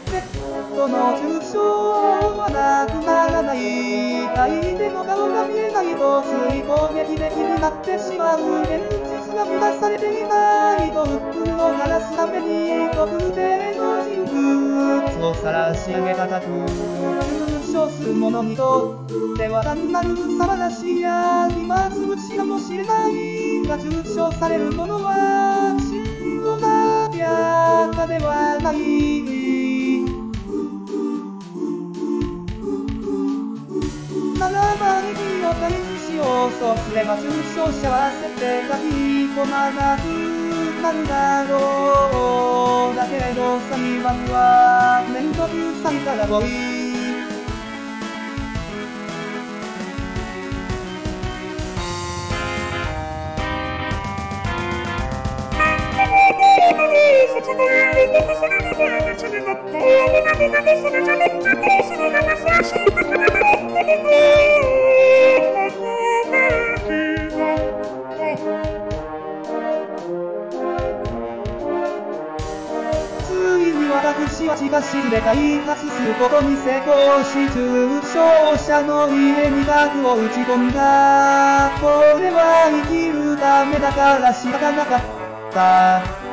ネットの中傷はなくならない。相手の顔が見えないとつい攻撃的になってしまう。現実が満たされていないと鬱憤を晴らすために特定の人物を晒し上げ叩く。中傷する者にとっては単なる騒がしいや暇つぶしかもしれないが、中傷される者は真のなやではない。ならば意義を退治しよう。そうすれば中傷者は設定が引き込まなくなるだろう。だけど裁判はめんどくさいから多い。ついに私は地下室で開発することに成功し、中傷者の家に核を打ち込んだ。これは生きるためだから仕方なかった。